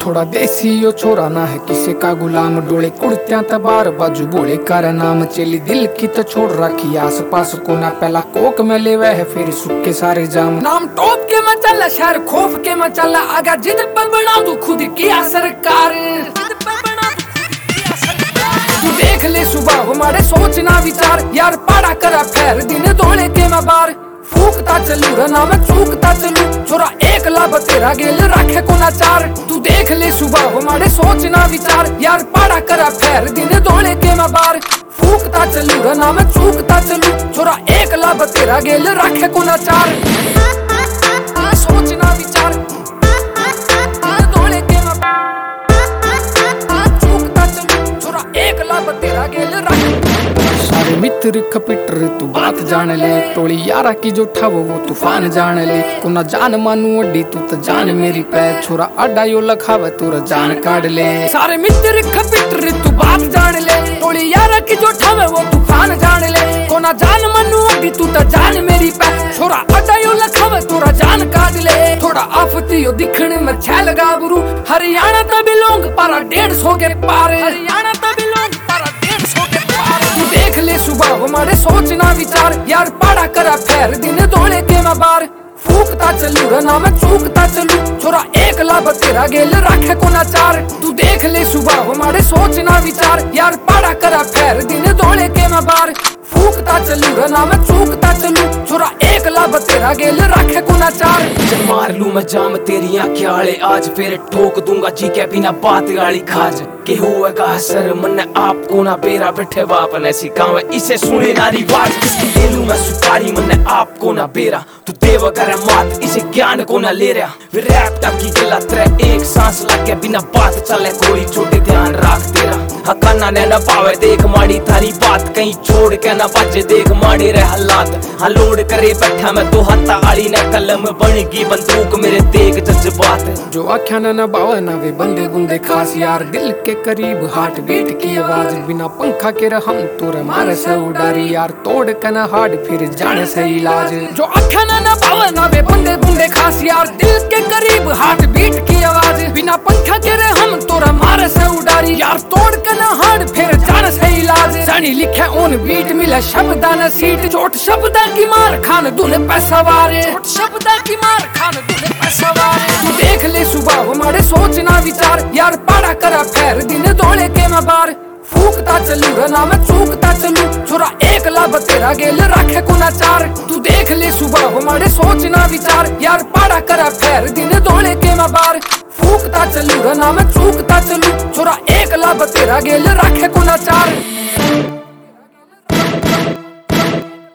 थोड़ा देसी यो छोरा ना है किसे का गुलाम, डोले कुर्त्या तबार बाजू बोले कर नाम, चली दिल की तो छोड़ रखी आस पास को ना, पहला कोक में ले वह है फिर सुखे सारे जाम, नाम टोप के मैं चला शहर खोफ के मैं चला, आगा जिद पर बना दू खुद किया सरकार, तू देख ले सुबह हमारे सोचना विचार, यार पाड़ा करा फेर दिन दौड़े के मैं बार, फूकता चलू रना मैं चूकता चलू, छोरा एक लाभ तेरा गेल रखे को ना चार, तू देख ले सुबह हमारे सोचना विचार, यार पाड़ा करा फेर दिन दौड़े के मैं बार, फूकता चलू रना मैं चूकता चलू, छोरा एक लाभ तेरा गेल रखे को ना चार, सोचना विचार दौड़े के मैं चूकता चलू, छोरा एक लाभ तेरा गेल रखे, सारे मित्र खपिटर तू बात जान ले, टोली यारा की जो ठा वो तूफान जान ले, कुना जान मानू अड्डी तू तो जान मेरी पैर, छोरा अड्डा यो लखावे तोरा जान काट ले, सारे मित्र खपिटर तू बात जान ले, टोली यारा की जो ठा वो तूफान जान ले, कुना जान मानू अड्डी तू तो जान मेरी पैर, छोरा अड्डा यो लखावे तोरा जान काट ले, थोड़ा आफती यो दिखने में छैल गाबरू, हरियाणा तो बिलोंग पारा 150 के पार, हरियाणा तो बिलोंग पारा 150 के पार, तू देख ले सुबह हमारे सोचना विचार, यार पाड़ा करा फेर दिन दौड़े के मैं बार, फूकता चलू रना मैं चूकता चलू, छोरा एक लाभ तेरा गेल रखे को ना चार, तू देख ले सुबह हमारे सोचना विचार, यार पाड़ा करा फेर दिन दौड़े के मैं बार, फूकता चलू रना मैं चूकता चलू, छोरा एक लाभ तेरा गेल रखे को ना चार, जब मार लू मैं जाम तेरी आंखें आले, आज फिर ठोक दूंगा जी के बिना बात गाली खाज, के होएगा असर मन आपको ना बेरा बैठे बाप ने सिखावे, इसे सुने नारी बात, किसकी ले लूं मैं सुपारी मन आपको ना बेरा, तू देव करे मात इसे ज्ञान को ना ले रहा, वे रैप की गला तेरे एक सांस लगे बिना बात चले, कोई छोटे ध्यान रख तेरा, हकाना ने न पावे देख माड़ी थारी बात, कहीं छोड़ के ना बचे देख माड़े रहे हालात, हाँ लोड करे बैठा मैं तो हत्ता आड़ी ने कलम बनेगी बंदूक मेरे देख जज्बात, जो आख्या न बावे ना वे बंदे बुंदे खास, यार दिल के करीब हार्ट बीट की आवाज, बिना पंखा के हम तोरे मारे से उडारी, यार तोड़ के ना हार्ट फिर जाने से इलाज, जो आख्या न बावे ना वे बंदे बुंदे खास, यार दिल के करीब हार्ट बीट की आवाज, बिना पंखा के हम तोरे मारे से उडारी, यार तोड़ के ना हार्ट फिर जाने से इलाज, जानी लिखे उन बीट मिले शब्दा न सीट, चोट शब्दा की मार खान दूने पैसा वारे, चोट शब्दा की मार खान दूने पैसा वारे, तू देख ले सुबह हमारे सोचना विचार, यार पाड़ा करा फेर दिन दौड़े के मैं बार, फूकता चलू रना मैं चूकता चलू, छोरा एक लाभ तेरा गेल रखे को ना चार, तू देख ले सुबह हमारे सोचना विचार, यार पाड़ा करा फेर दिन दौड़े के मैं बार, फूकता चलू रना मैं चूकता चलू, छोरा एक लाभ तेरा गेल रखे को ना चार।